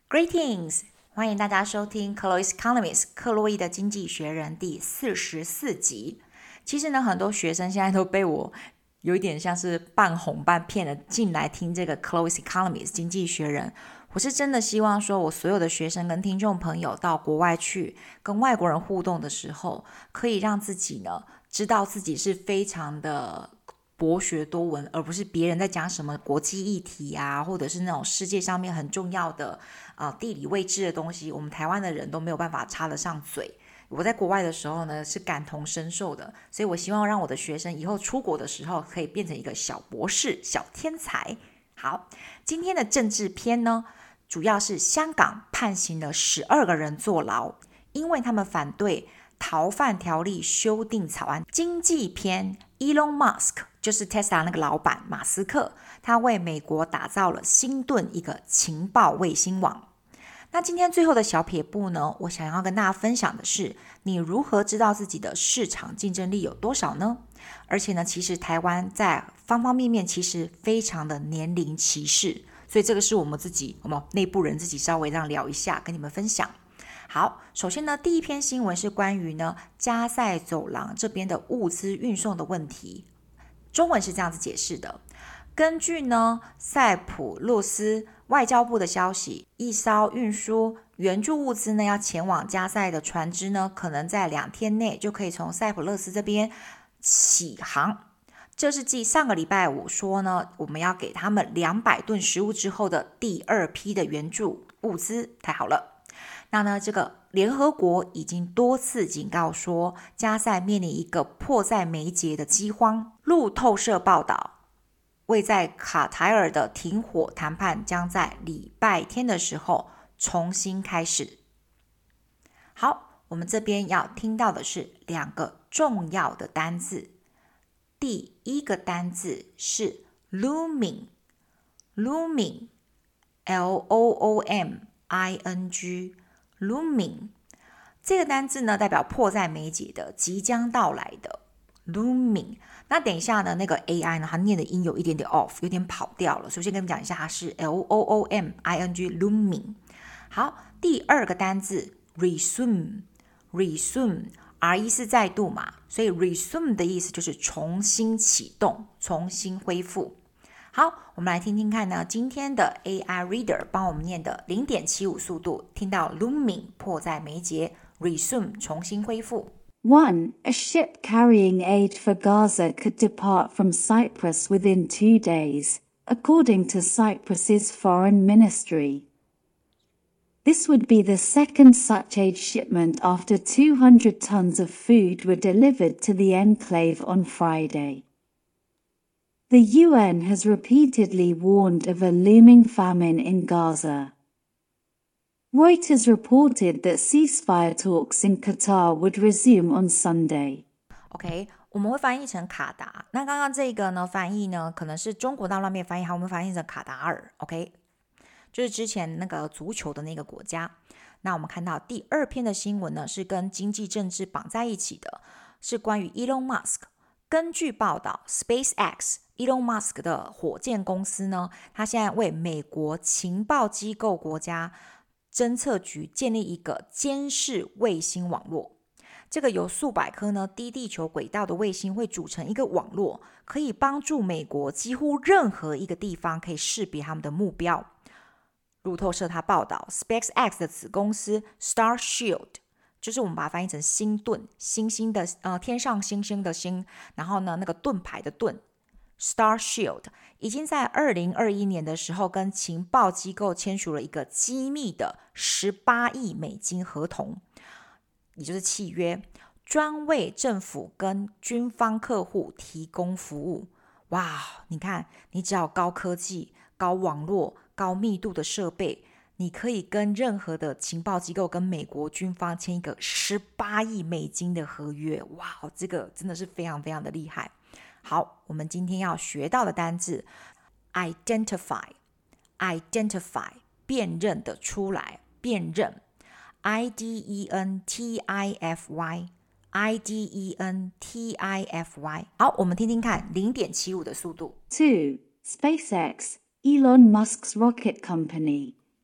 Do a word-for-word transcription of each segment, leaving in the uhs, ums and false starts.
Greetings，欢迎大家收听 Chloe's Economics 克洛伊的经济学人第四十四集。其实呢，很多学生现在都被我有一点像是半哄半骗的进来听这个 Chloe's Economics 经济学人。我是真的希望说，我所有的学生跟听众朋友到国外去跟外国人互动的时候，可以让自己呢知道自己是非常的博学多闻，而不是别人在讲什么国际议题啊，或者是那种世界上面很重要的、呃、地理位置的东西，我们台湾的人都没有办法插得上嘴。我在国外的时候呢，是感同身受的，所以我希望让我的学生以后出国的时候可以变成一个小博士、小天才。好，今天的政治篇呢，主要是香港判刑了十二个人坐牢，因为他们反对逃犯条例修订草案。经济篇 Elon Musk 就是 Tesla 那个老板马斯克，他为美国打造了星盾一个情报卫星网。那今天最后的小撇步呢，我想要跟大家分享的是，你如何知道自己的市场竞争力有多少呢？而且呢，其实台湾在方方面面其实非常的年龄歧视，所以这个是我们自己我们内部人自己稍微这样聊一下，跟你们分享。好，首先呢，第一篇新闻是关于呢加塞走廊这边的物资运送的问题。中文是这样子解释的：根据呢塞浦路斯外交部的消息，一艘运输援助物资呢要前往加塞的船只呢，可能在两天内就可以从塞浦路斯这边起航。这是继上个礼拜五说呢，我们要给他们两百吨食物之后的第二批的援助物资。太好了。那呢，这个联合国已经多次警告说，加塞面临一个迫在眉睫的饥荒。路透社报道，位在卡塔尔的停火谈判将在礼拜天的时候重新开始。好，我们这边要听到的是两个重要的单字。第一个单字是 looming looming L O O M I N G looming 这个单字呢，代表迫在眉睫的、即将到来的 looming。那等一下呢，那个 A I 呢，它念的音有一点点 off， 有点跑掉了，所以先跟你们讲一下，它是 L O O M I N G looming。好，第二个单字 resume resume R 意思再度嘛，所以 resume 的意思就是重新启动、重新恢复。好，我们来听听看呢，今天的 A I Reader 帮我们念的 零点七五 速度，听到 looming 迫在眉睫， resume 重新恢复。 one. A ship carrying aid for Gaza could depart from Cyprus within two days, according to Cyprus's foreign ministry. This would be the second such aid shipment after two hundred tons of food were delivered to the enclave on Friday. The U N has repeatedly warned of a looming famine in Gaza. Reuters reported that ceasefire talks in Qatar would resume on Sunday. OK， 我们会翻译成卡达。那刚刚这个呢，翻译呢，可能是中国大陆那边翻译，好，我们翻译成卡达尔。OK， 就是之前那个足球的那个国家。那我们看到第二篇的新闻呢，是跟经济政治绑在一起的，是关于 Elon Musk。根据报道 SpaceX Elon Musk 的火箭公司呢，他现在为美国情报机构国家侦测局建立一个监视卫星网络。这个由数百颗呢低地球轨道的卫星会组成一个网络，可以帮助美国几乎任何一个地方可以识别他们的目标。路透社他报道 SpaceX 的子公司 Starshield， 就是我们把它翻译成星盾，星星的呃天上星星的星，然后呢那个盾牌的盾 Starshield 已经在二零二一年的时候跟情报机构签署了一个机密的十八亿美金合同，也就是契约，专为政府跟军方客户提供服务。哇，你看，你只要有高科技、高网络、高密度的设备，你可以跟任何的情报机构跟美国军方签一个十八亿美金的合约。哇，这个真的是非常非常的厉害。好，我们今天要学到的单字 identify identify 辨认的出来，辨认 I D E N T I F Y I D E N T I F Y。 好，我们听听看 零点七五 的速度。 two. SpaceX, Elon Musk's rocket company,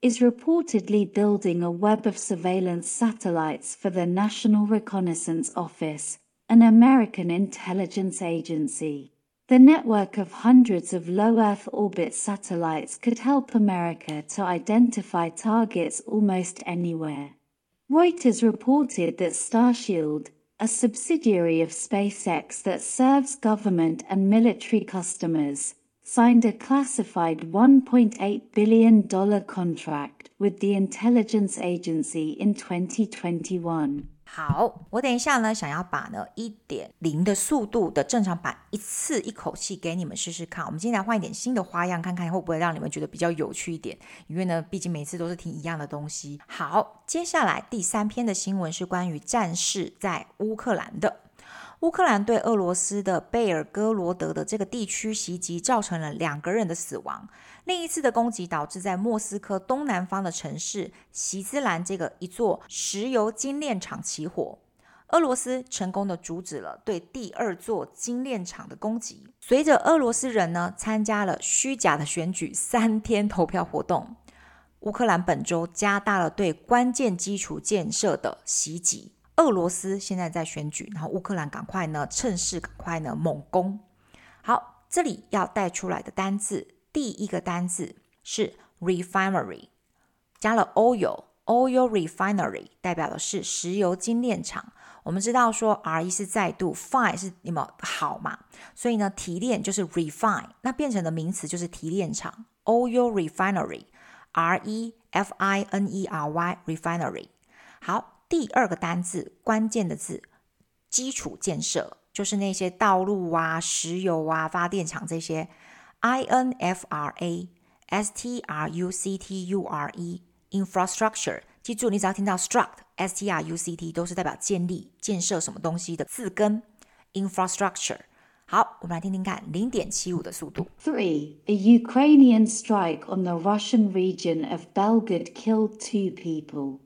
is reportedly building a web of surveillance satellites for the National Reconnaissance Office, an American intelligence agency. The network of hundreds of low Earth orbit satellites could help America to identify targets almost anywhere. Reuters reported that Starshield, a subsidiary of SpaceX that serves government and military customers, signed a classified one point eight billion dollars contract with the intelligence agency in twenty twenty-one. 好，我等一下呢，想要把呢 一点零 的速度的正常版一次一口气给你们试试看。我们今天来换一点新的花样，看看会不会让你们觉得比较有趣一点，因为呢，毕竟每次都是听一样的东西。好，接下来第三篇的新闻是关于战事在乌克兰的。乌克兰对俄罗斯的贝尔哥罗德的这个地区袭击造成了两个人的死亡，另一次的攻击导致在莫斯科东南方的城市锡兹兰这个一座石油精炼厂起火。俄罗斯成功的阻止了对第二座精炼厂的攻击。随着俄罗斯人呢参加了虚假的选举三天投票活动，乌克兰本周加大了对关键基础建设的袭击。俄罗斯现在在选举，然后乌克兰赶快呢趁势赶快呢猛攻。好，这里要带出来的单字，第一个单字是 refinery， 加了 oil oil refinery 代表的是石油精炼厂。我们知道说 re 是再度， fine 是有没有好嘛，所以呢提炼就是 refine， 那变成的名词就是提炼厂 oil refinery R E F I N E R Y refinery。 好，第二个单字关键的字基础建设，就是那些道路啊、石油啊、发电厂这些 I N F R A S T R U C T U R E infrastructure。 记住，你只要听到 struct S T R U C T 都是代表建立、建设什么东西的字根 infrastructure。 好，我们来听听看 零点七五 的速度。 three. A Ukrainian strike on the Russian region of Belgorod killed two people.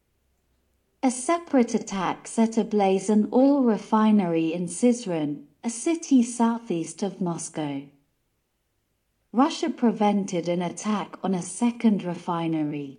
A separate attack set ablaze an oil refinery in Syzran, a city southeast of Moscow. Russia prevented an attack on a second refinery.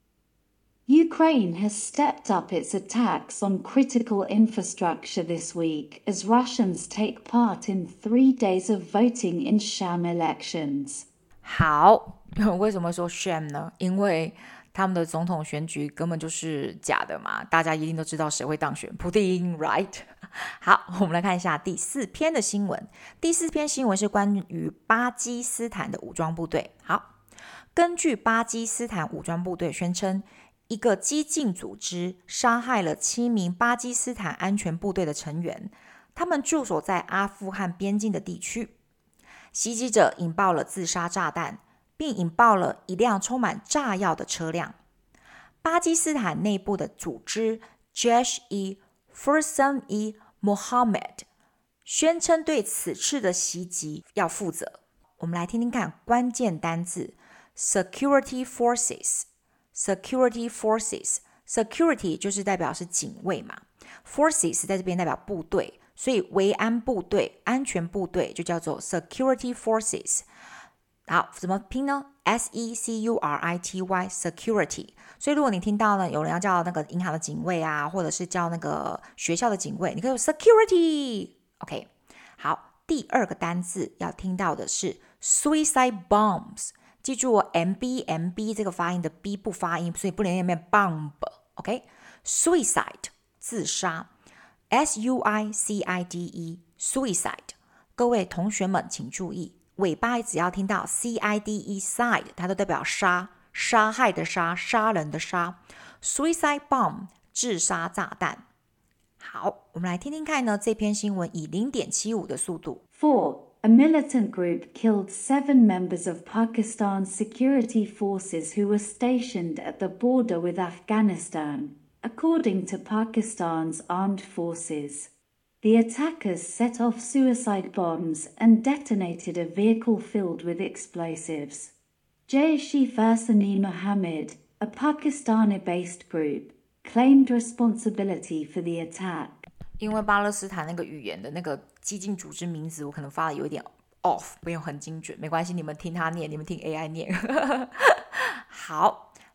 Ukraine has stepped up its attacks on critical infrastructure this week as Russians take part in three days of voting in sham elections. 好，为什么说 sham 呢？因为他们的总统选举根本就是假的嘛，大家一定都知道谁会当选，普丁 right？ 好，我们来看一下第四篇的新闻。第四篇新闻是关于巴基斯坦的武装部队。好，根据巴基斯坦武装部队宣称，一个激进组织杀害了七名巴基斯坦安全部队的成员，他们驻守在阿富汗边境的地区。袭击者引爆了自杀炸弹，并引爆了一辆充满炸药的车辆。巴基斯坦内部的组织 Jaish-e-Fursan-e-Mohammed 宣称对此次的袭击要负责。我们来听听看关键单字 Security Forces Security Forces Security 就是代表是警卫嘛， Forces 在这边代表部队，所以维安部队、安全部队就叫做 Security Forces。 好，怎么拼呢？ S E C U R I T Y Security。 所以如果你听到呢有人要叫那个银行的警卫啊，或者是叫那个学校的警卫，你可以说 Security。 OK， 好，第二个单字要听到的是 Suicide Bombs。记住哦 M B M B 这个发音的 B 不发音，所以不能念 bomb。 OK， Suicide 自杀 S U I C I D E Suicide。 各位同学们请注意，尾巴只要听到 C I D E side 它都代表杀，杀害的杀，杀人的杀。 Suicide bomb 自杀炸弹。好，我们来听听看呢这篇新闻以 零点七五 的速度。 four. A militant group killed seven members of Pakistan's security forces who were stationed at the border with Afghanistan, according to Pakistan's armed forces. The attackers set off suicide bombs and detonated a vehicle filled with explosives. Jaish-e-Fursan-e-Mohammed, a Pakistani-based group, claimed responsibility for the attack. 因为巴勒斯坦那个语言的那个激进组织名字我可能发的有一点 off， 没有很精准，没关系，你们听他念，你们听 A I 念。好，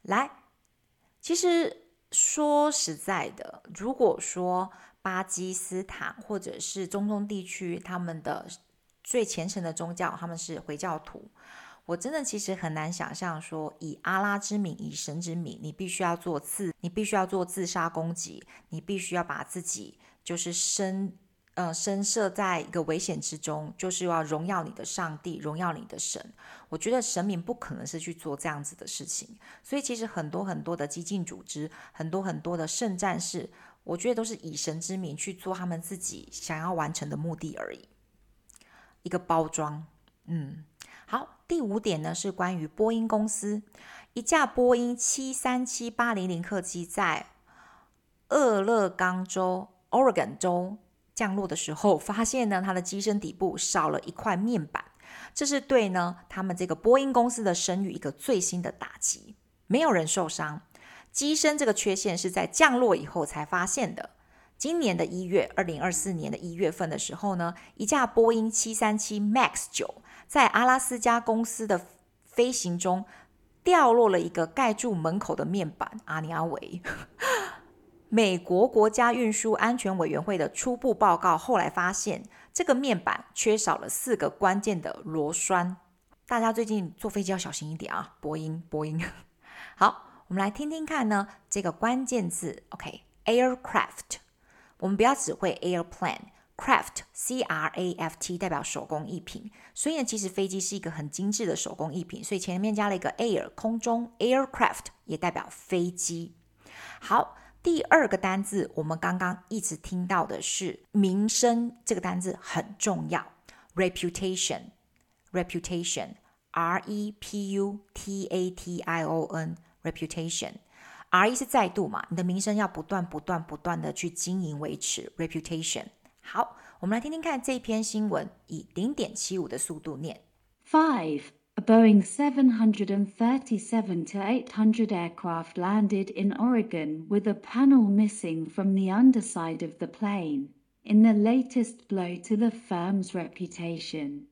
来，其实说实在的，如果说巴基斯坦或者是中东地区，他们的最虔诚的宗教，他们是回教徒，我真的其实很难想象说，以阿拉之名，以神之名，你必须要做自，你必须要做自杀攻击，你必须要把自己就是深呃深设在一个危险之中，就是要荣耀你的上帝，荣耀你的神。我觉得神明不可能是去做这样子的事情，所以其实很多很多的激进组织，很多很多的圣战士，我觉得都是以神之名去做他们自己想要完成的目的而已，一个包装。嗯，好，第五点呢是关于波音公司，一架波音七三七八零零客机在俄勒冈州 Oregon 州降落的时候，发现呢它的机身底部少了一块面板，这是对呢他们这个波音公司的声誉一个最新的打击。没有人受伤，机身这个缺陷是在降落以后才发现的。今年的一月，二零二四年的一月份的时候呢，一架波音七三七 MAX 九在阿拉斯加公司的飞行中掉落了一个盖住门口的面板，阿尼阿维。美国国家运输安全委员会的初步报告后来发现，这个面板缺少了四个关键的螺栓。大家最近坐飞机要小心一点啊，波音波音。好，我们来听听看呢，这个关键字 OK aircraft， 我们不要只会 airplane， craft C R A F T 代表手工艺品，所以呢其实飞机是一个很精致的手工艺品，所以前面加了一个 air 空中， aircraft 也代表飞机。好，第二个单字我们刚刚一直听到的是名声，这个单字很重要， reputation reputation R E P U T A T I O N reputation R E 是再度嘛，你的名声要不断不断不断的去经营维持 reputation。 好，我们来听听看这篇新闻，以 零点七五 的速度念。 five. A Boeing seven thirty-seven to eight hundred aircraft landed in Oregon with a panel missing from the underside of the plane, in the latest blow to the firm's reputation.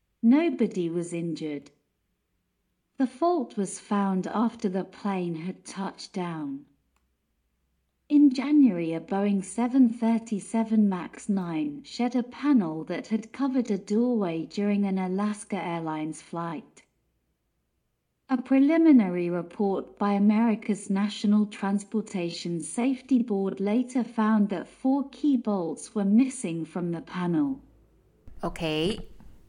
Nobody was injured. The fault was found after the plane had touched down. In January, a Boeing seven thirty-seven MAX nine shed a panel that had covered a doorway during an Alaska Airlines flight. A preliminary report by America's National Transportation Safety Board later found that four key bolts were missing from the panel. Okay,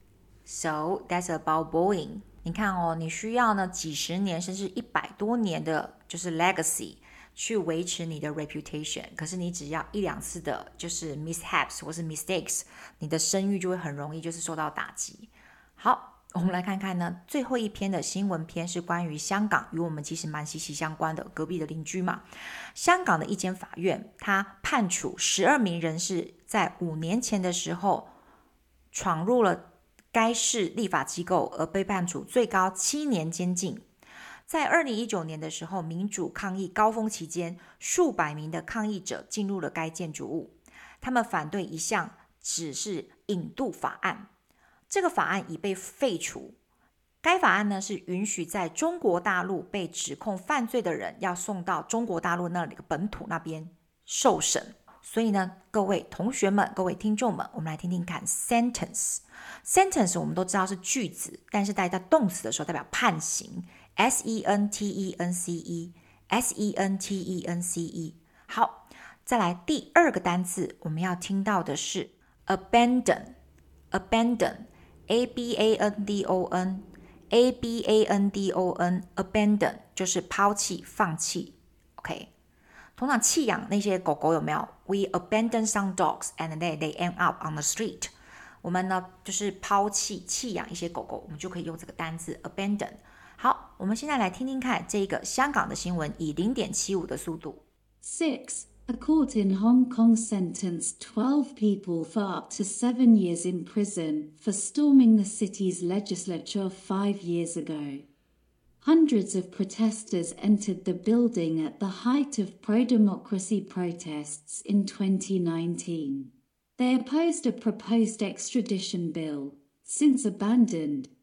so that's about Boeing. 你看哦，你需要呢几十年甚至一百多年的就是 legacy 去维持你的 reputation， 可是你只要一两次的就是 mishaps 或是 mistakes， 你的声誉就会很容易就是受到打击。好，我们来看看呢，最后一篇的新闻篇是关于香港，与我们其实蛮息息相关的，隔壁的邻居嘛。香港的一间法院，他判处十二名人士在五年前的时候闯入了该市立法机构，而被判处最高七年监禁。在二零一九年的时候，民主抗议高峰期间，数百名的抗议者进入了该建筑物，他们反对一项只是引渡法案。这个法案已被废除。该法案呢是允许在中国大陆被指控犯罪的人要送到中国大陆那里本土那边受审。所以呢，各位同学们，各位听众们，我们来听听看 sentence。 sentence 我们都知道是句子，但是带到动词的时候代表判刑， S E N T E N C E S E N T E N C E。 好，再来第二个单字我们要听到的是 abandon abandon A B A N D O N A B A N D O N abandon 就是抛弃放弃。 OK，通常弃养那些狗狗有没有 We abandon some dogs and they, they end up on the street。 我们呢就是抛弃弃养一些狗狗，我们就可以用这个单字 abandon。 好，我们现在来听听看这个香港的新闻，以 零点七五 的速度。 six. A court in Hong Kong sentenced twelve people for up to seven years in prison for storming the city's legislature five years ago. Hundreds of protesters entered the building at the height of pro-democracy protests in twenty nineteen. They opposed a proposed extradition bill, since abandoned,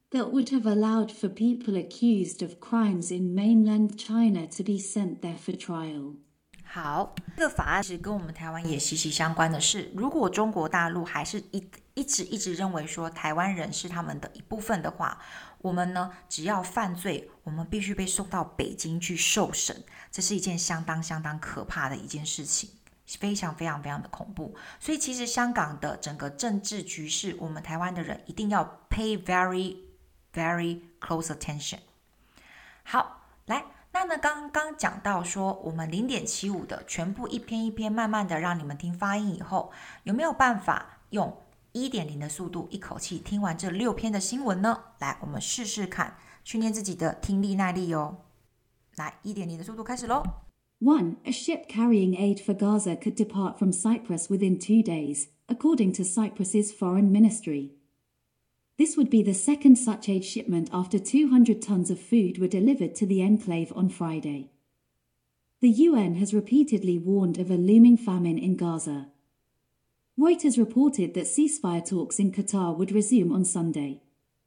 that would have allowed for people accused of crimes in mainland China to be sent there for trial. 好，这个法案是跟我们台湾也息息相关的是，如果中国大陆还是一一直一直认为说台湾人是他们的一部分的话，我们呢只要犯罪，我们必须被送到北京去受审，这是一件相当相当可怕的一件事情，非常非常非常的恐怖。所以其实香港的整个政治局势，我们台湾的人一定要 pay very very close attention。好，来。那呢，刚刚讲到说，我们 零点七五 的全部一篇一篇慢慢的让你们听发音以后，有没有办法用 一点零 的速度一口气听完这六篇的新闻呢？来，我们试试看，训练自己的听力耐力哦。来， 一点零 的速度开始咯。 one. A ship carrying aid for Gaza could depart from Cyprus within two days, according to Cyprus's foreign ministry. This would be the second such aid shipment after two hundred tons of food were delivered to the enclave on Friday. The U N has repeatedly warned of a looming famine in Gaza. Reuters reported that ceasefire talks in Qatar would resume on Sunday.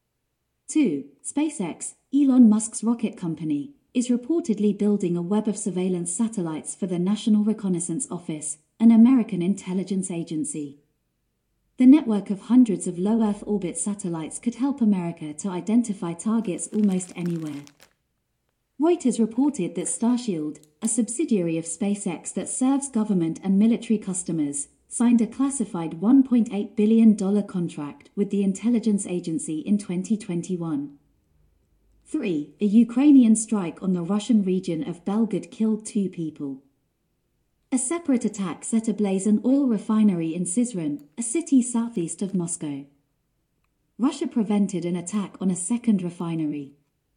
two. SpaceX, Elon Musk's rocket company, is reportedly building a web of surveillance satellites for the National Reconnaissance Office, an American intelligence agency. The network of hundreds of low Earth orbit satellites could help America to identify targets almost anywhere. Reuters reported that Starshield, a subsidiary of SpaceX that serves government and military customers, signed a classified one point eight billion dollars contract with the intelligence agency in twenty twenty-one. three. A Ukrainian strike on the Russian region of Belgorod killed two people. A separate attack set ablaze an oil refinery in Syzran, a city southeast of Moscow. Russia prevented an attack on a second refinery.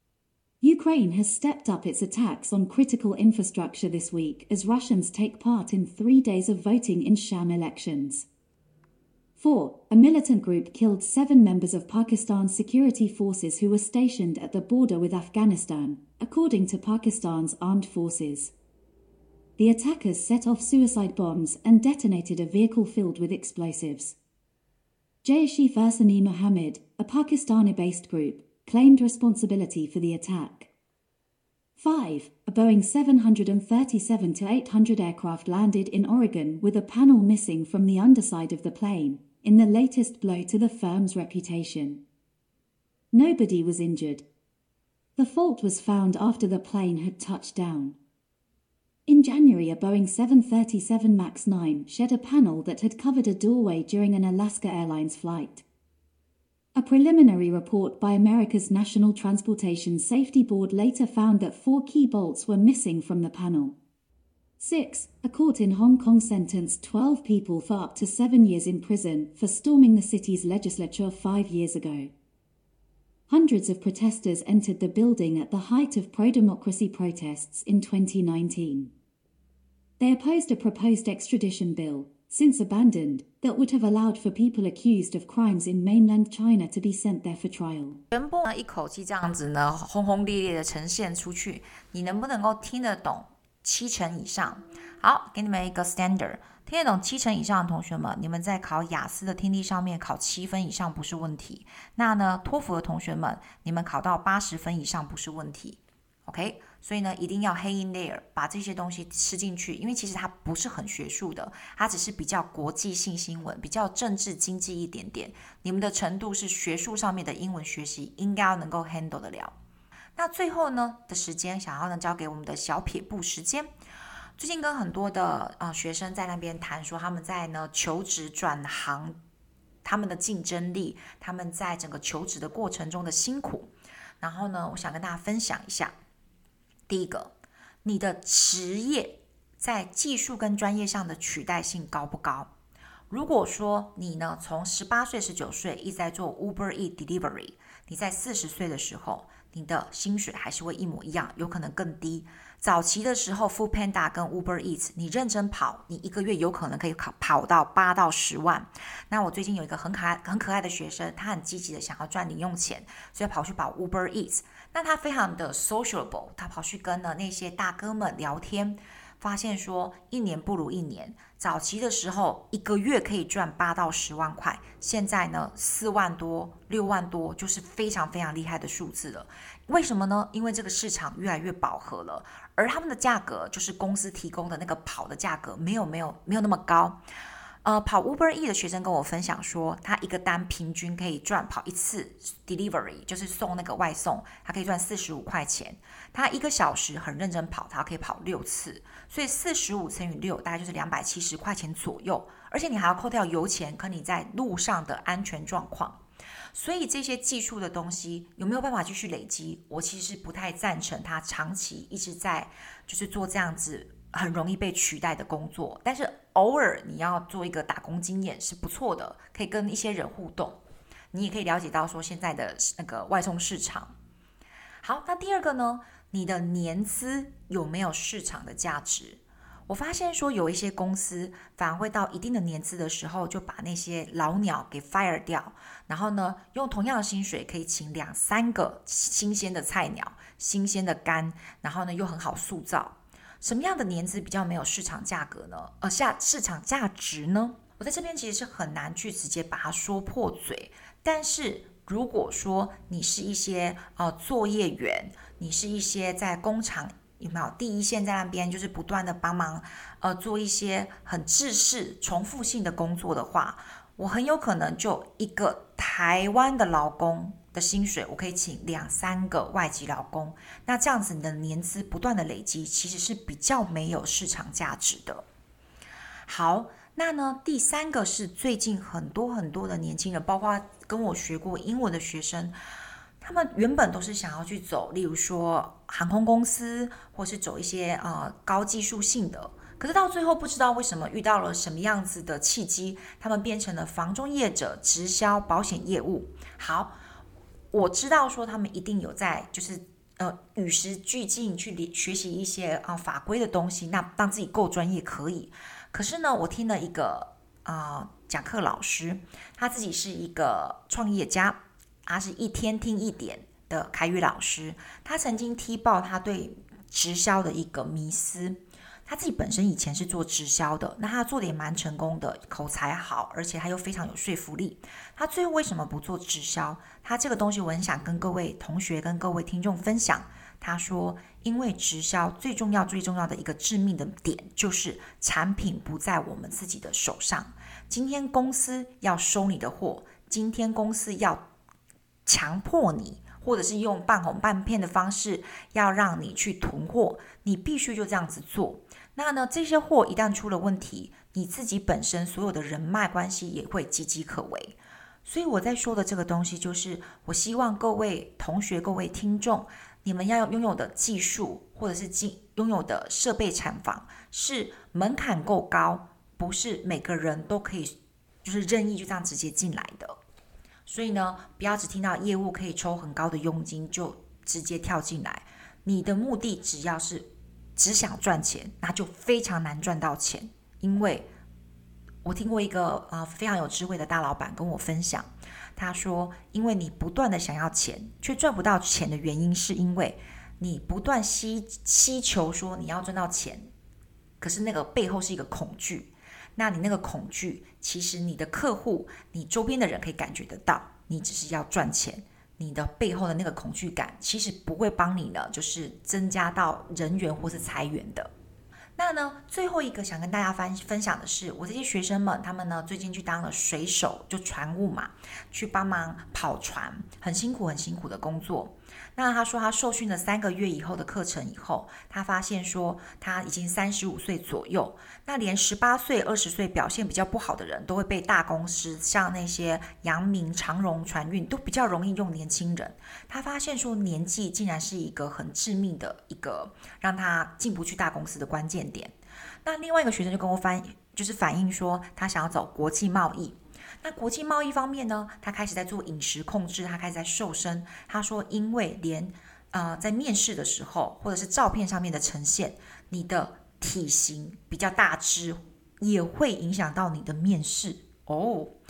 Ukraine has stepped up its attacks on critical infrastructure this week as Russians take part in three days of voting in sham elections. four. A militant group killed seven members of Pakistan's security forces who were stationed at the border with Afghanistan, according to Pakistan's armed forces. The attackers set off suicide bombs and detonated a vehicle filled with explosives. Jaish-e Mohammed, a Pakistani-based group, claimed responsibility for the attack. five. A Boeing seven thirty-seven eight hundred aircraft landed in Oregon with a panel missing from the underside of the plane, in the latest blow to the firm's reputation. Nobody was injured. The fault was found after the plane had touched down. In January, a Boeing seven thirty-seven MAX nine shed a panel that had covered a doorway during an Alaska Airlines flight. A preliminary report by America's National Transportation Safety Board later found that four key bolts were missing from the panel. six. A court in Hong Kong sentenced twelve people for up to seven years in prison for storming the city's legislature five years ago. Hundreds of protesters entered the building at the height of pro-democracy protests in twenty nineteen. They opposed a proposed extradition bill, since abandoned, that would have allowed for people accused of crimes in mainland China to be sent there for trial. 全部呢一口气这样子呢轰轰烈烈的呈现出去，你能不能够听得懂七成以上？好，给你们一个 standard， 听得懂七成以上的同学们，你们在考雅思的听力上面考七分以上不是问题。那呢，托福的同学们，你们考到八十分以上不是问题。OK， 所以呢，一定要 hang in there， 把这些东西吃进去，因为其实它不是很学术的，它只是比较国际性新闻，比较政治经济一点点。你们的程度是学术上面的英文学习，应该要能够 handle 得了。那最后呢的时间，想要呢交给我们的小撇步时间。最近跟很多的、呃、学生在那边谈说，他们在呢求职转行，他们的竞争力，他们在整个求职的过程中的辛苦。然后呢，我想跟大家分享一下。第一个，你的职业在技术跟专业上的取代性高不高？如果说你呢从十八岁、十九岁一直在做 Uber Eats Delivery， 你在四十岁的时候，你的薪水还是会一模一样，有可能更低。早期的时候 Food Panda 跟 Uber Eats 你认真跑，你一个月有可能可以跑到八到十万。那我最近有一个很可爱很可爱的学生，他很积极的想要赚零用钱，所以跑去跑 Uber Eats。那他非常的 sociable， 他跑去跟呢那些大哥们聊天， 发现说一年不如一年，早期的时候一个月可以赚八到十万块，现在呢四万多、六万多就是非常非常厉害的数字了。为什么呢？因为这个市场越来越饱和了，而他们的价格就是公司提供的那个跑的价格没有没有没有那么高。呃，跑 Uber E 的学生跟我分享说，他一个单平均可以赚跑一次 delivery， 就是送那个外送，他可以赚四十五块钱。他一个小时很认真跑，他可以跑六次，所以四十五乘以六大概就是两百七十块钱左右，而且你还要扣掉油钱跟你在路上的安全状况。所以这些技术的东西有没有办法继续累积？我其实是不太赞成他长期一直在就是做这样子很容易被取代的工作，但是偶尔你要做一个打工经验是不错的，可以跟一些人互动，你也可以了解到说现在的那个外送市场。好，那第二个呢，你的年资有没有市场的价值？我发现说有一些公司反而会到一定的年资的时候就把那些老鸟给 fire 掉，然后呢用同样的薪水可以请两三个新鲜的菜鸟、新鲜的肝，然后呢又很好塑造。什么样的年资比较没有市场价格呢？呃，下市场价值呢？我在这边其实是很难去直接把它说破嘴，但是如果说你是一些呃作业员，你是一些在工厂有没有第一线在那边就是不断的帮忙呃做一些很制式重复性的工作的话，我很有可能就一个台湾的劳工的薪水，我可以请两三个外籍劳工，那这样子你的年资不断的累积，其实是比较没有市场价值的。好，那呢第三个是最近很多很多的年轻人，包括跟我学过英文的学生，他们原本都是想要去走，例如说航空公司，或是走一些呃高技术性的，可是到最后不知道为什么遇到了什么样子的契机，他们变成了房中业者、直销、保险业务。好，我知道说他们一定有在就是呃与时俱进去学习一些啊、呃、法规的东西，那让自己够专业可以。可是呢，我听了一个啊、呃、讲课老师，他自己是一个创业家，他是一天听一点的凯宇老师，他曾经踢爆他对直销的一个迷思。他自己本身以前是做直销的，那他做的也蛮成功的，口才好，而且他又非常有说服力。他最后为什么不做直销？他这个东西我很想跟各位同学跟各位听众分享。他说，因为直销最重要最重要的一个致命的点就是产品不在我们自己的手上。今天公司要收你的货，今天公司要强迫你，或者是用半哄半骗的方式要让你去囤货，你必须就这样子做。那呢，这些货一旦出了问题，你自己本身所有的人脉关系也会岌岌可危。所以我在说的这个东西，就是我希望各位同学、各位听众，你们要拥有的技术或者是拥有的设备产房是门槛够高，不是每个人都可以就是任意就这样直接进来的。所以呢，不要只听到业务可以抽很高的佣金就直接跳进来，你的目的只要是只想赚钱，那就非常难赚到钱。因为我听过一个呃非常有智慧的大老板跟我分享，他说，因为你不断的想要钱却赚不到钱的原因，是因为你不断希希求说你要赚到钱，可是那个背后是一个恐惧。那你那个恐惧，其实你的客户、你周边的人可以感觉得到，你只是要赚钱，你的背后的那个恐惧感，其实不会帮你呢，就是增加到人员或是裁员的。那呢，最后一个想跟大家分分享的是，我这些学生们，他们呢最近去当了水手，就船务嘛，去帮忙跑船，很辛苦很辛苦的工作。那他说他受训了三个月以后的课程以后，他发现说他已经三十五岁左右，那连十八岁、二十岁表现比较不好的人都会被大公司，像那些阳明、长荣、船运都比较容易用年轻人。他发现说年纪竟然是一个很致命的一个让他进不去大公司的关键点。那另外一个学生就跟我反就是反映说，他想要走国际贸易。那国际贸易方面呢，他开始在做饮食控制，他开始在瘦身。他说，因为连呃在面试的时候，或者是照片上面的呈现，你的体型比较大只，也会影响到你的面试哦。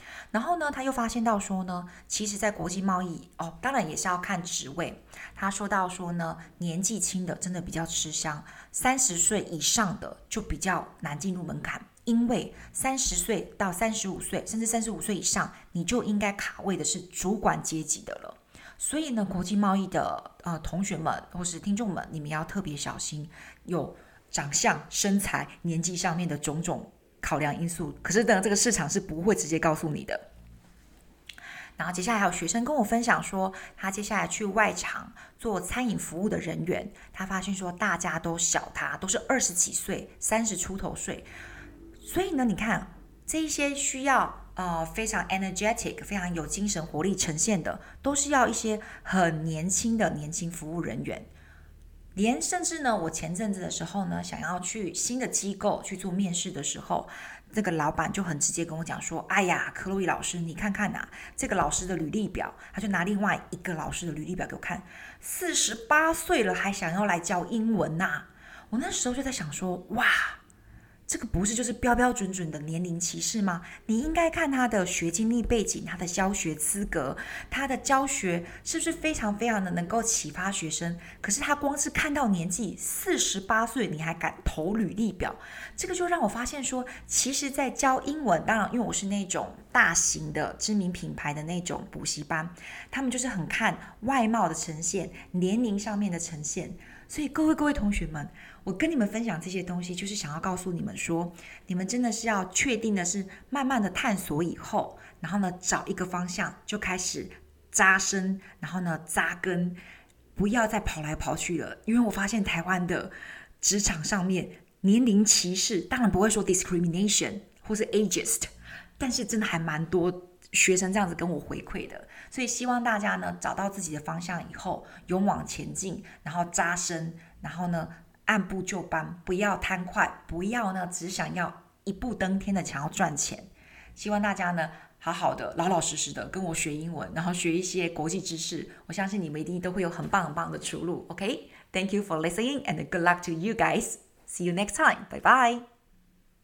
然后呢，他又发现到说呢，其实在国际贸易哦，当然也是要看职位。他说到说呢，年纪轻的真的比较吃香，三十岁以上的就比较难进入门槛，因为三十岁到三十五岁，甚至三十五岁以上，你就应该卡位的是主管阶级的了。所以呢，国际贸易的呃同学们或是听众们，你们要特别小心，有长相、身材、年纪上面的种种考量因素。可是呢，这个市场是不会直接告诉你的。然后接下来还有学生跟我分享说，他接下来去外场做餐饮服务的人员，他发现说大家都小他，都是二十几岁、三十出头岁。所以呢，你看这一些需要呃非常 energetic、非常有精神活力呈现的，都是要一些很年轻的年轻服务人员。连甚至呢，我前阵子的时候呢，想要去新的机构去做面试的时候，这个老板就很直接跟我讲说，哎呀，克洛伊老师，你看看啊，这个老师的履历表，他就拿另外一个老师的履历表给我看，四十八岁了还想要来教英文呐、啊。我那时候就在想说，哇，这个不是就是标标准准的年龄歧视吗？你应该看他的学经历背景，他的教学资格，他的教学是不是非常非常的能够启发学生？可是他光是看到年纪四十八岁，你还敢投履历表，这个就让我发现说，其实在教英文，当然因为我是那种大型的知名品牌的那种补习班，他们就是很看外貌的呈现，年龄上面的呈现。所以各位各位同学们，我跟你们分享这些东西，就是想要告诉你们说，你们真的是要确定的是慢慢的探索以后，然后呢找一个方向就开始扎深，然后呢扎根，不要再跑来跑去了。因为我发现台湾的职场上面年龄歧视，当然不会说 discrimination 或是 ageist， 但是真的还蛮多学生这样子跟我回馈的。所以希望大家呢找到自己的方向以后，勇往前进，然后扎深，然后呢按部就班，不要贪快，不要呢只想要一步登天的想要赚钱。希望大家呢好好的老老实实的跟我学英文，然后学一些国际知识，我相信你们一定都会有很棒很棒的出路。 OK， Thank you for listening and good luck to you guys. See you next time. Bye bye.